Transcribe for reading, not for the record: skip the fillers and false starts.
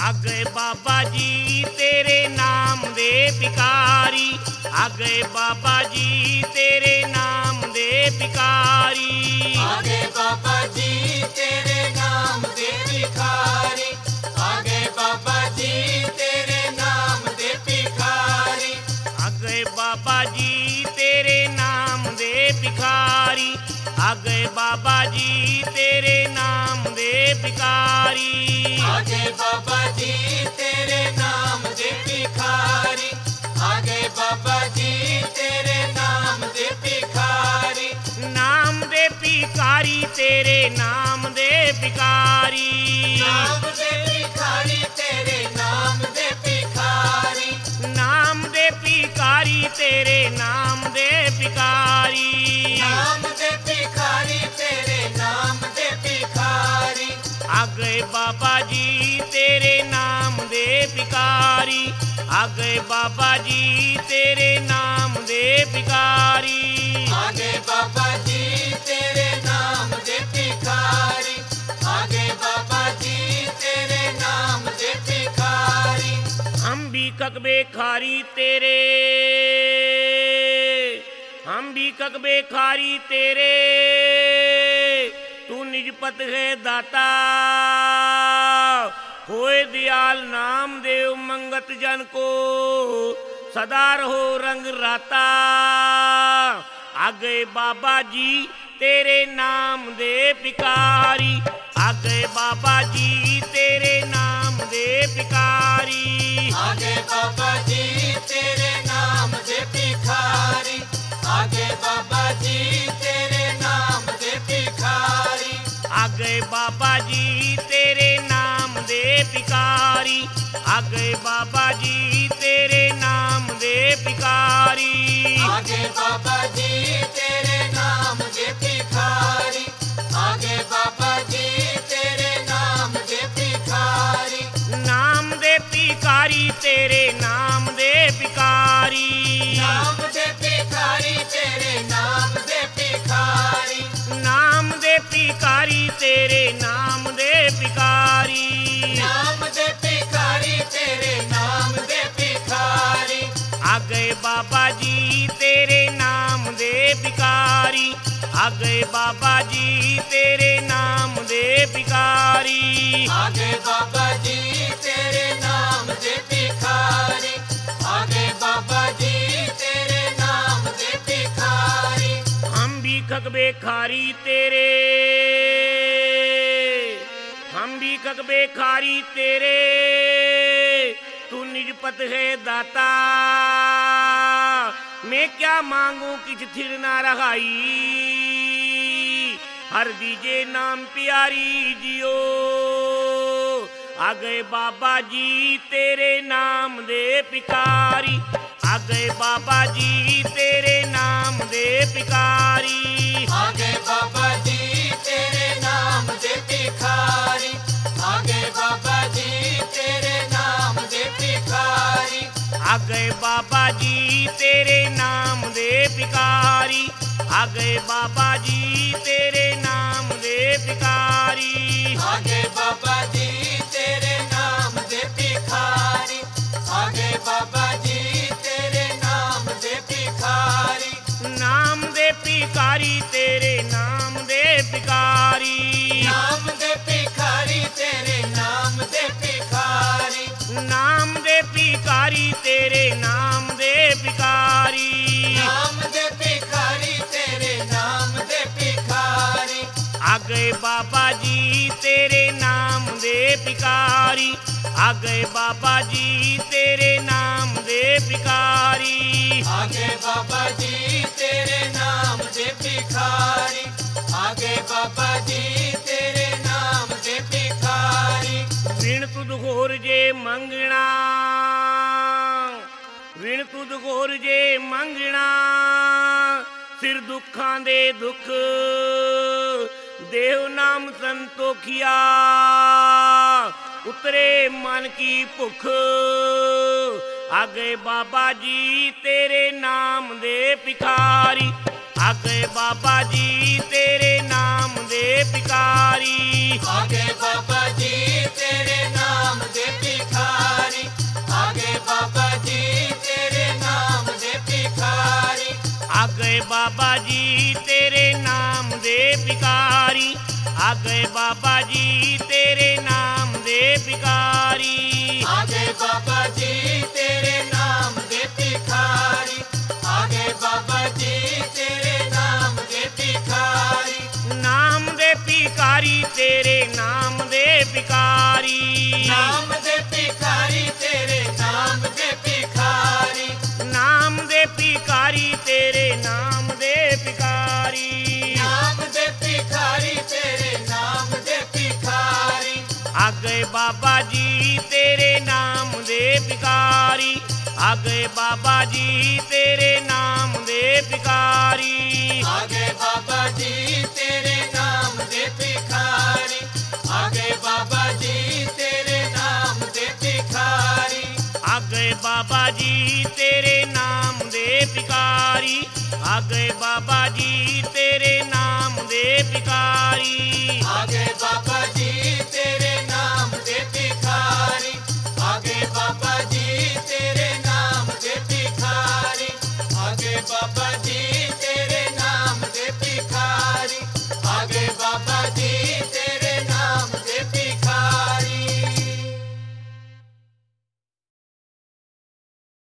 आगे बाबा जी तेरे नाम दे भिखारी, आगे बाबा जी तेरे नाम दे भिखारी, आगे बाबा जी तेरे नाम दे भिखारी, आगे बाबा जी तेरे नाम दे भिखारी, आगे बाबा जी तेरे नाम दे भिखारी, आगे बाबा जी तेरे नाम दे भिखारी, आगे बाबा जी तेरे नाम दे भिखारी, आगे बाबा जी तेरे नाम दे भिखारी, नाम दे भिखारी तेरे नाम दे भिखारी, नाम दे भिखारी तेरे नाम दे भिखारी, नाम दे भिखारी तेरे नाम दे भिखारी, नाम दे भिखारी तेरे नाम दे भिखारी, आगे बाबा जी तेरे नाम दे भिखारी, आगे बाबा जी तेरे नाम दे भिखारी, आगे बाबा जी तेरे नाम दे भिखारी, आगे बाबा जी तेरे नाम दे भिखारी, हम भी ककबे खारी तेरे, हम भी ककबे खारी तेरे, तू निज पत है दाता, होए दयाल नाम देव मंगत जन को, सदा रहो रंग राता, आगे बाबा जी तेरे नाम दे भिखारी, आगे बाबा जी तेरे नाम दे भिखारी, आगे बाबा जी तेरे नाम दे भिखारी, आगे बाबा जी तेरे नाम दे भिखारी, आगे बाबा जी तेरे नाम दे भिखारी, आगे बाबा जी तेरे नाम दे भिखारी, आगे बाबा जी तेरे नाम दे भिखारी, आगे बाबा जी तेरे नाम दे भिखारी, नाम दे भिखारी तेरे नाम दे भिखारी, नाम दे भिखारी तेरे नाम दे भिखारी, नाम दे भिखारी तेरे नाम दे भिखारी, नाम दे भिखारी तेरे नाम दे भिखारी, आगे बाबा जी तेरे नाम दे भिखारी, आगे बाबा जी तेरे नाम दे भिखारी, आगे बाबा जी तेरे नाम दे भिखारी, आगे बाबा जी तेरे नाम दे भिखारी, हम भी ककबे खारी तेरे, हम भी ककबे खारी तेरे, तू निज पत है दाता, मैं क्या मांगू किछ थिर ना रहाई, हर दीजे नाम प्यारी जियो, आगे बाबा जी तेरे नाम दे भिखारी, आगे बाबा जी तेरे नाम दे भिखारी, आगे बाबा जी तेरे नाम दे भिखारी, आगे बाबा जी तेरे नाम दे भिखारी, आगे बाबा जी तेरे नाम दे भिखारी, आगे बाबा जी तेरे नाम दे भिखारी, आगे बाबा जी तेरे नाम दे भिखारी, आगे बाबा जी तेरे नाम दे भिखारी, नाम दे भिखारी तेरे नाम दे भिखारी, नाम दे भिखारी तेरे नाम दे भिखारी, नाम दे भिखारी तेरे नाम दे भिखारी, नाम दे भिखारी तेरे नाम दे भिखारी, आगे बाबा जी तेरे नाम दे भिखारी, आगे बाबा जी तेरे नाम दे भिखारी, आगे बाबा जी तेरे नाम दे भिखारी, आगे बाबा जी तेरे नाम दे भिखारी, विण तुद होर जे मंगना, विण तुद होर जे मंगना, सिर दुखां दे दुख, देव नाम संतोखिया, उतरे मन की भुख, आगे बाबा जी तेरे नाम दे भिखारी, आगे बाबा जी तेरे नाम दे भिखारी, आगे बाबा जी तेरे नाम दे भिखारी, ਗਏ ਬਾਬਾ ਜੀ ਤੇਰੇ ਨਾਮ ਦੇ ਭਿਖਾਰੀ, ਆ ਗਏ ਬਾਬਾ ਜੀ ਤੇਰੇ ਨਾਮ ਦੇ ਭਿਖਾਰੀ। ਆ ਗਏ ਬਾਬਾ ਜੀ ਤੇਰੇ ਨਾਮ ਦੇ ਭਿਖਾਰੀ, ਆ ਗਏ ਬਾਬਾ ਜੀ ਤੇਰੇ ਨਾਮ ਦੇ ਭਿਖਾਰੀ। ਨਾਮ ਦੇ ਭਿਖਾਰੀ ਤੇਰੇ ਨਾਮ ਦੇ ਭਿਖਾਰੀ, ਨਾਮ ਦੇ ਭਿਖਾਰੀ ਤੇਰੇ ਨਾਮ ਦੇ ਭਿਖਾਰੀ, ਨਾਮ ਦੇ ਭਿਖਾਰੀ ਤੇਰੇ ਨਾਮ ਦੇ ਭਿਖਾਰੀ। ਨਾਮ ਦੇ ਭਿਖਾਰੀ ਤੇਰੇ ਨਾਮ ਦੇ ਭਿਖਾਰੀ। ਆ ਗਏ ਬਾਬਾ ਜੀ ਤੇਰੇ ਨਾਮ ਦੇ ਭਿਖਾਰੀ, ਆ ਗਏ ਬਾਬਾ ਜੀ ਤੇਰੇ ਨਾਮ ਦੇ ਭਿਖਾਰੀ। ਆ ਗਏ ਬਾਬਾ ਜੀ ਤੇਰੇ ਨਾਮ ਦੇ ਭਿਖਾਰੀ, ਆ ਗਏ ਬਾਬਾ ਜੀ ਤੇਰੇ ਨਾਮ ਦੇ ਭਿਖਾਰੀ। ਆ ਗਏ ਬਾਬਾ ਜੀ ਤੇਰੇ ਨਾਮ ਦੇ ਭਿਖਾਰੀ, ਆ ਗਏ ਬਾਬਾ ਜੀ ਤੇਰੇ ਨਾਮ ਦੇ ਭਿਖਾਰੀ। ਆ ਗਏ ਬਾਬਾ ਜੀ ਤੇਰੇ ਨਾਮ ਦੇ ਭਿਖਾਰੀ।